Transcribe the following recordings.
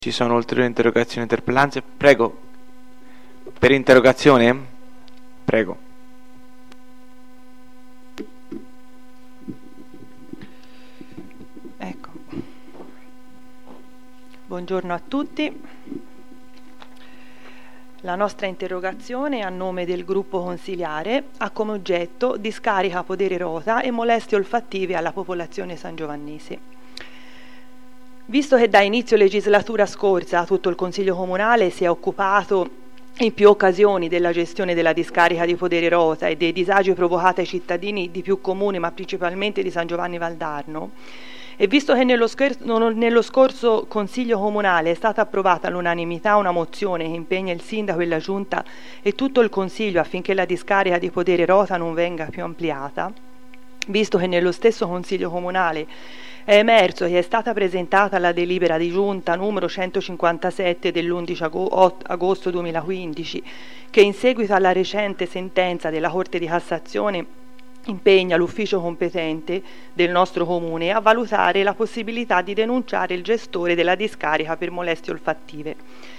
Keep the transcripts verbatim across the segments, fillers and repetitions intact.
Ci sono ulteriori interrogazioni, interpellanze? Prego. Per interrogazione? Prego. Ecco. Buongiorno a tutti. La nostra interrogazione a nome del gruppo consiliare ha come oggetto discarica Podere Rota e molestie olfattive alla popolazione sangiovannese. Visto che da inizio legislatura scorsa tutto il Consiglio Comunale si è occupato in più occasioni della gestione della discarica di Podere Rota e dei disagi provocati ai cittadini di più comuni, ma principalmente di San Giovanni Valdarno, e visto che nello, scher- nello scorso Consiglio Comunale è stata approvata all'unanimità una mozione che impegna il Sindaco e la Giunta e tutto il Consiglio affinché la discarica di Podere Rota non venga più ampliata, visto che nello stesso Consiglio Comunale è emerso che è stata presentata la delibera di giunta numero centocinquantasette dell'undici agosto duemilaquindici, che in seguito alla recente sentenza della Corte di Cassazione impegna l'ufficio competente del nostro comune a valutare la possibilità di denunciare il gestore della discarica per molestie olfattive.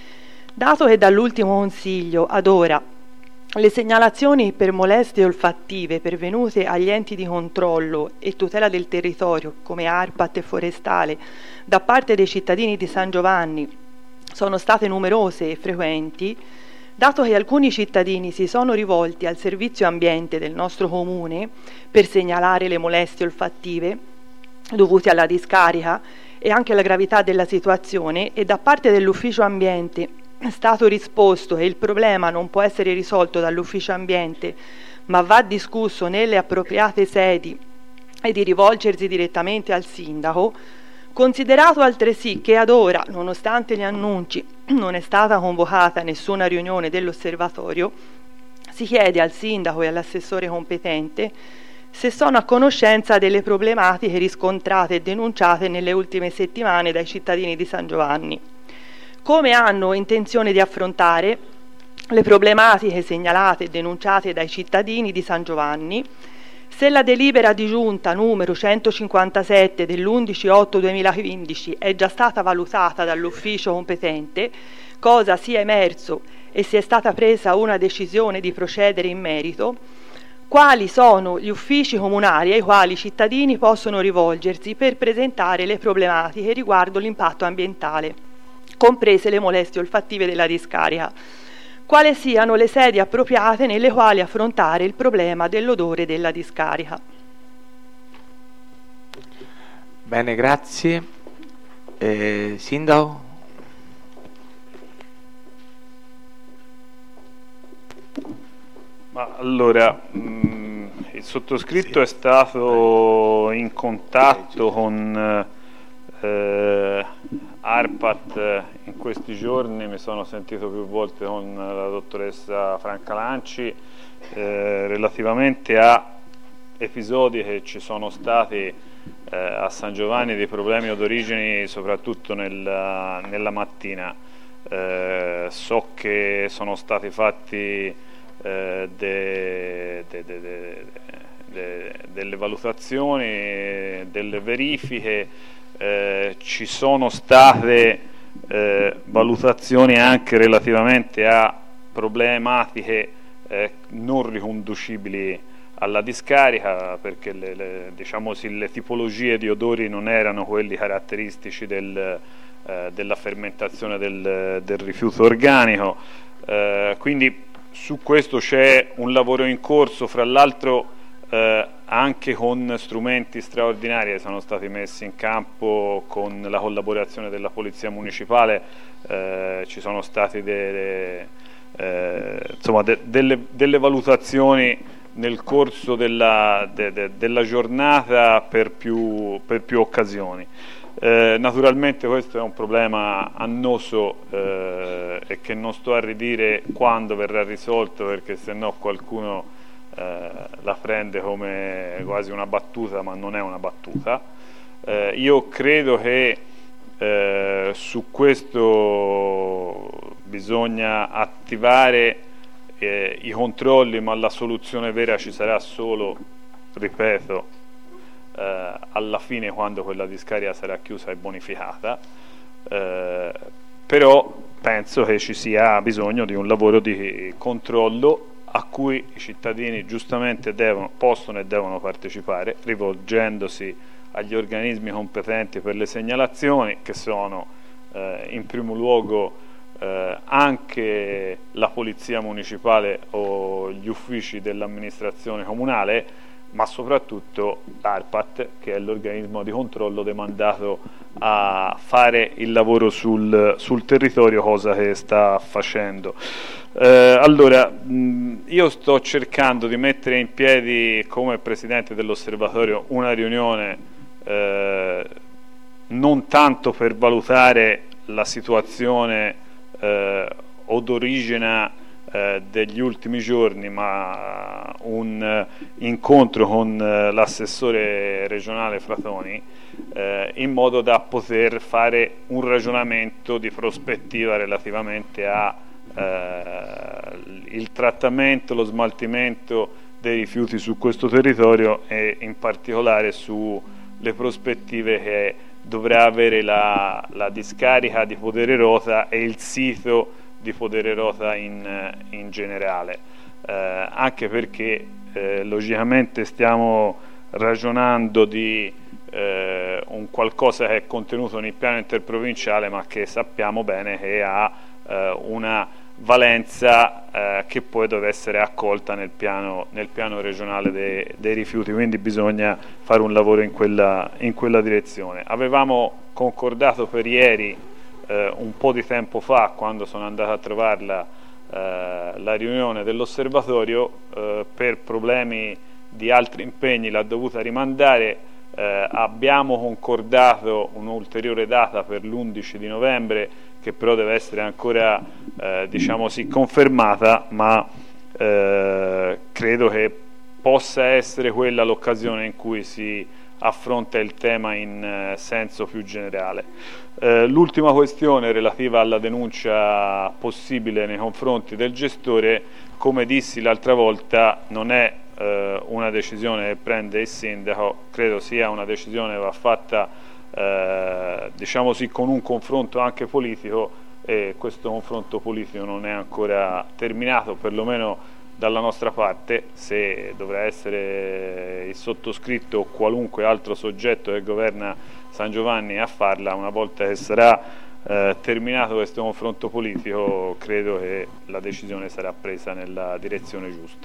Dato che dall'ultimo consiglio ad ora le segnalazioni per molestie olfattive pervenute agli enti di controllo e tutela del territorio come ARPAT e Forestale da parte dei cittadini di San Giovanni sono state numerose e frequenti, dato che alcuni cittadini si sono rivolti al servizio ambiente del nostro comune per segnalare le molestie olfattive dovute alla discarica e anche la gravità della situazione, e da parte dell'ufficio ambiente è stato risposto che il problema non può essere risolto dall'ufficio ambiente, ma va discusso nelle appropriate sedi e di rivolgersi direttamente al sindaco, considerato altresì che ad ora, nonostante gli annunci, non è stata convocata nessuna riunione dell'osservatorio, si chiede al sindaco e all'assessore competente se sono a conoscenza delle problematiche riscontrate e denunciate nelle ultime settimane dai cittadini di San Giovanni, come hanno intenzione di affrontare le problematiche segnalate e denunciate dai cittadini di San Giovanni, se la delibera di giunta numero centocinquantasette dell'undici otto duemilaquindici è già stata valutata dall'ufficio competente, cosa sia emerso e se è stata presa una decisione di procedere in merito, quali sono gli uffici comunali ai quali i cittadini possono rivolgersi per presentare le problematiche riguardo l'impatto ambientale, comprese le molestie olfattive della discarica, quali siano le sedi appropriate nelle quali affrontare il problema dell'odore della discarica. Bene, grazie. Eh, Sindaco? Ma allora, mh, il sottoscritto è stato in contatto con eh, ARPAT in questi giorni, mi sono sentito più volte con la dottoressa Franca Lanci eh, relativamente a episodi che ci sono stati eh, a San Giovanni di problemi odorigeni soprattutto nella, nella mattina. Eh, so che sono stati fatti eh, de, de, de, de, de, delle valutazioni, delle verifiche. Eh, ci sono state eh, valutazioni anche relativamente a problematiche eh, non riconducibili alla discarica, perché le, le, diciamo, sì, le tipologie di odori non erano quelli caratteristici del, eh, della fermentazione del, del rifiuto organico, eh, quindi su questo c'è un lavoro in corso, fra l'altro Eh, anche con strumenti straordinari che sono stati messi in campo con la collaborazione della Polizia Municipale. Eh, ci sono state de, eh, insomma de, delle, delle valutazioni nel corso della, de, de, della giornata per più, per più occasioni. Eh, naturalmente questo è un problema annoso eh, e che non sto a ridire quando verrà risolto, perché se no qualcuno Eh, la prende come quasi una battuta, ma non è una battuta. Eh, io credo che eh, su questo bisogna attivare eh, i controlli, ma la soluzione vera ci sarà solo, ripeto, eh, alla fine, quando quella discarica sarà chiusa e bonificata. Eh, però penso che ci sia bisogno di un lavoro di controllo a cui i cittadini giustamente devono, possono e devono partecipare, rivolgendosi agli organismi competenti per le segnalazioni, che sono eh, in primo luogo eh, anche la polizia municipale o gli uffici dell'amministrazione comunale, ma soprattutto l'ARPAT, che è l'organismo di controllo demandato a fare il lavoro sul, sul territorio, cosa che sta facendo. Eh, allora, mh, io sto cercando di mettere in piedi, come presidente dell'osservatorio, una riunione eh, non tanto per valutare la situazione eh, odorigena eh, degli ultimi giorni, ma un uh, incontro con uh, l'assessore regionale Fratoni, eh, in modo da poter fare un ragionamento di prospettiva relativamente a Eh, il trattamento, lo smaltimento dei rifiuti su questo territorio e in particolare sulle prospettive che dovrà avere la, la discarica di Podererota e il sito di Podererota in, in generale, eh, anche perché eh, logicamente stiamo ragionando di eh, un qualcosa che è contenuto nel piano interprovinciale, ma che sappiamo bene che ha eh, una valenza eh, che poi deve essere accolta nel piano, nel piano regionale de, dei rifiuti, quindi bisogna fare un lavoro in quella, in quella direzione. Avevamo concordato per ieri, eh, un po' di tempo fa, quando sono andato a trovarla, eh, la riunione dell'osservatorio, eh, per problemi di altri impegni l'ha dovuta rimandare. Eh, abbiamo concordato un'ulteriore data per l'undici di novembre, che però deve essere ancora eh, diciamo sì, confermata, ma eh, credo che possa essere quella l'occasione in cui si affronta il tema in eh, senso più generale. Eh, l'ultima questione relativa alla denuncia possibile nei confronti del gestore, come dissi l'altra volta, non è eh, una decisione che prende il sindaco, credo sia una decisione che va fatta Eh, diciamo sì, con un confronto anche politico, e questo confronto politico non è ancora terminato, perlomeno dalla nostra parte. Se dovrà essere il sottoscritto o qualunque altro soggetto che governa San Giovanni a farla, una volta che sarà eh, terminato questo confronto politico, credo che la decisione sarà presa nella direzione giusta.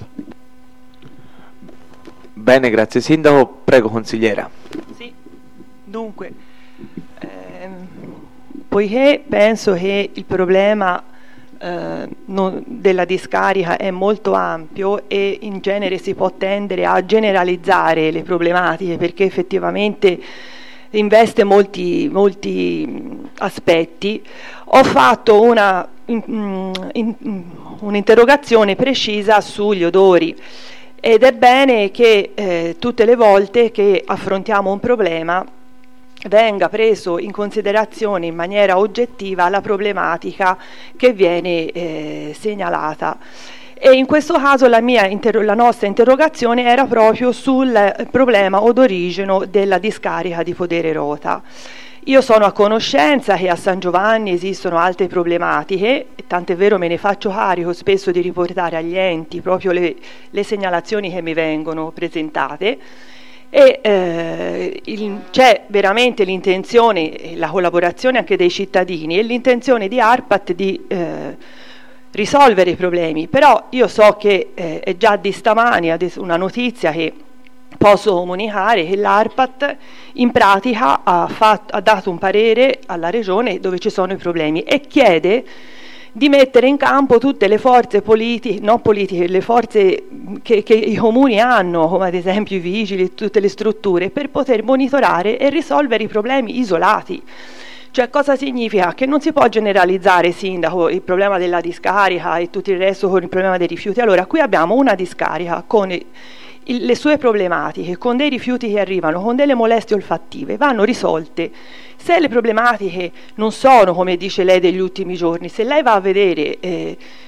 Bene, grazie Sindaco. Prego consigliera. Sì. Dunque, ehm, poiché penso che il problema eh, non, della discarica è molto ampio e in genere si può tendere a generalizzare le problematiche, perché effettivamente investe molti, molti aspetti, ho fatto una, in, in, un'interrogazione precisa sugli odori. Ed è bene che eh, tutte le volte che affrontiamo un problema venga preso in considerazione in maniera oggettiva la problematica che viene eh, segnalata. E in questo caso la, mia la nostra interrogazione era proprio sul problema odorigeno della discarica di Podererota. Io sono a conoscenza che a San Giovanni esistono altre problematiche, tant'è vero me ne faccio carico spesso di riportare agli enti proprio le, le segnalazioni che mi vengono presentate, e eh, c'è veramente l'intenzione, la collaborazione anche dei cittadini e l'intenzione di ARPAT di eh, risolvere i problemi. Però io so che eh, è già di stamani una notizia che posso comunicare, che l'ARPAT in pratica ha, fatto, ha dato un parere alla regione dove ci sono i problemi e chiede di mettere in campo tutte le forze politiche, non politiche, le forze che, che i comuni hanno, come ad esempio i vigili, tutte le strutture, per poter monitorare e risolvere i problemi isolati. Cioè, cosa significa? Che non si può generalizzare, sindaco, il problema della discarica e tutto il resto con il problema dei rifiuti. Allora, qui abbiamo una discarica con il, le sue problematiche, con dei rifiuti che arrivano, con delle molestie olfattive, vanno risolte. Se le problematiche non sono, come dice lei, degli ultimi giorni, se lei va a vedere eh,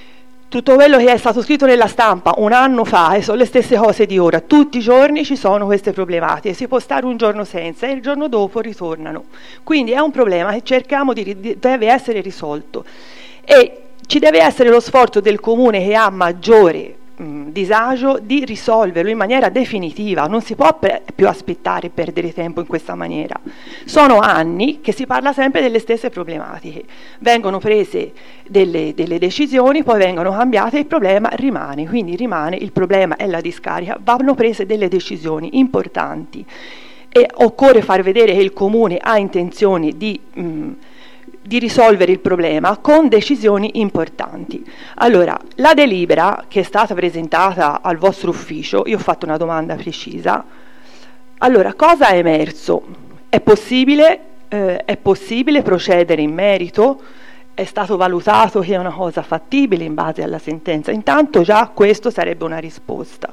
tutto quello che è stato scritto nella stampa un anno fa e sono le stesse cose di ora. Tutti i giorni ci sono queste problematiche, si può stare un giorno senza e il giorno dopo ritornano. Quindi è un problema che cerchiamo di, deve essere risolto e ci deve essere lo sforzo del comune che ha maggiore mh, disagio di risolverlo in maniera definitiva. Non si può pe- più aspettare e perdere tempo in questa maniera. Sono anni che si parla sempre delle stesse problematiche, vengono prese delle, delle decisioni, poi vengono cambiate e il problema rimane, quindi rimane, il problema è la discarica, vanno prese delle decisioni importanti e occorre far vedere che il comune ha intenzione di mh, di risolvere il problema con decisioni importanti. Allora, la delibera che è stata presentata al vostro ufficio, io ho fatto una domanda precisa. Allora, cosa è emerso? È possibile, eh, è possibile procedere in merito? È stato valutato che è una cosa fattibile in base alla sentenza? Intanto già questo sarebbe una risposta.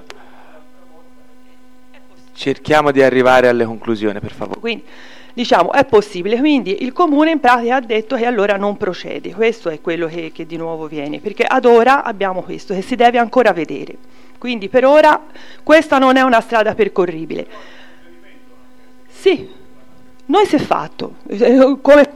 Cerchiamo di arrivare alle conclusioni, per favore. Quindi, diciamo, è possibile, quindi il comune in pratica ha detto che allora non procede, questo è quello che, che di nuovo viene, perché ad ora abbiamo questo che si deve ancora vedere, quindi per ora questa non è una strada percorribile. Sì, noi si è fatto, come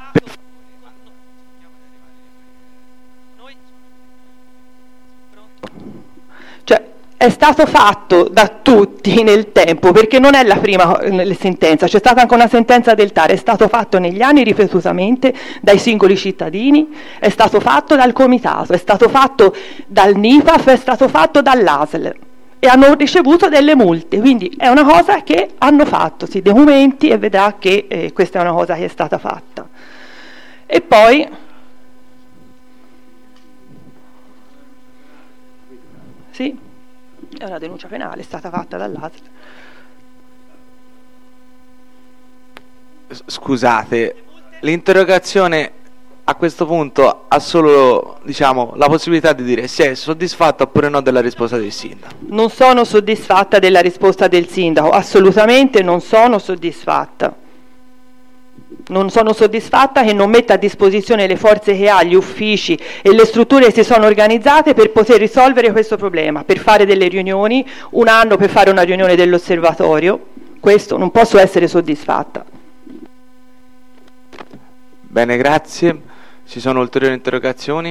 cioè è stato fatto da tutti nel tempo, perché non è la prima sentenza, c'è stata anche una sentenza del T A R, è stato fatto negli anni ripetutamente dai singoli cittadini, è stato fatto dal comitato, è stato fatto dal N I P A F, è stato fatto dall'A S L e hanno ricevuto delle multe, quindi è una cosa che hanno fatto, si documenti e vedrà che eh, questa è una cosa che è stata fatta. E poi sì, è una denuncia penale, è stata fatta dall'A S L. Scusate, l'interrogazione a questo punto ha solo, diciamo, la possibilità di dire se è soddisfatta oppure no della risposta del sindaco. Non sono soddisfatta della risposta del sindaco, assolutamente non sono soddisfatta. Non sono soddisfatta che non metta a disposizione le forze che ha, gli uffici e le strutture che si sono organizzate per poter risolvere questo problema, per fare delle riunioni, un anno per fare una riunione dell'osservatorio. Questo non posso essere soddisfatta. Bene, grazie. Ci sono ulteriori interrogazioni?